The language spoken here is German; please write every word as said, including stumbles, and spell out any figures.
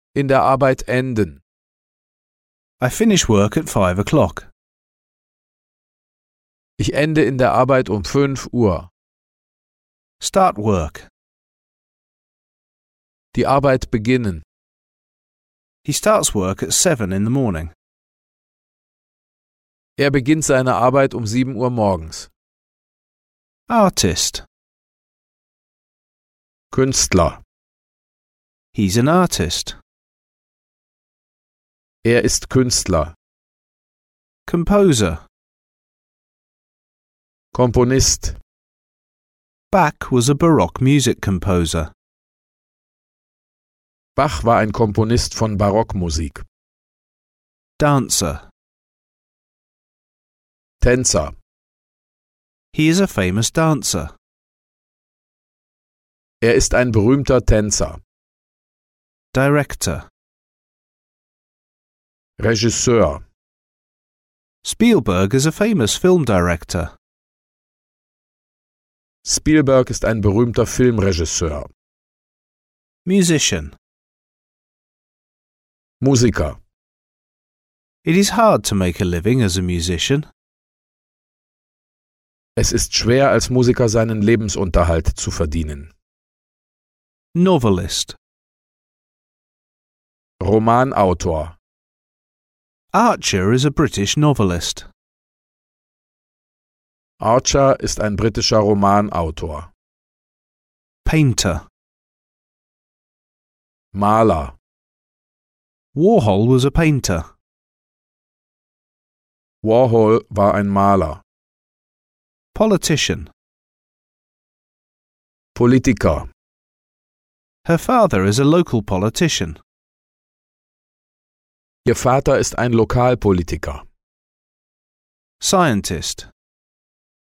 in der Arbeit enden. I finish work at five o'clock. Ich ende in der Arbeit um fünf Uhr. Start work. Die Arbeit beginnen. He starts work at seven in the morning. Er beginnt seine Arbeit um sieben Uhr morgens. Artist. Künstler. He's an artist. Er ist Künstler. Composer. Komponist. Bach was a Baroque music composer. Bach war ein Komponist von Barockmusik. Dancer. Tänzer. He is a famous dancer. Er ist ein berühmter Tänzer. Director. Regisseur. Spielberg is a famous film director. Spielberg ist ein berühmter Filmregisseur. Musician. Musiker. It is hard to make a living as a musician. Es ist schwer, als Musiker seinen Lebensunterhalt zu verdienen. Novelist. Romanautor. Archer is a British novelist. Archer ist ein britischer Romanautor. Painter. Maler. Warhol was a painter. Warhol war ein Maler. Politician. Politiker. Her father is a local politician. Ihr Vater ist ein Lokalpolitiker. Scientist.